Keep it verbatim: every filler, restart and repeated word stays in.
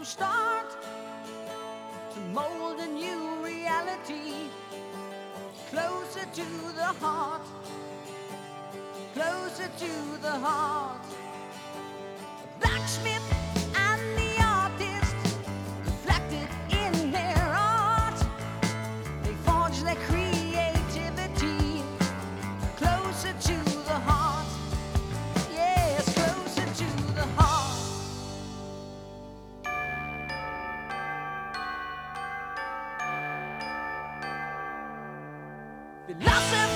start to mold a new reality, closer to the heart, closer to the heart. Blacksmith and the artist reflected in their art. They forged their creativity closer to the heart. Yes, closer to the heart. Philosophy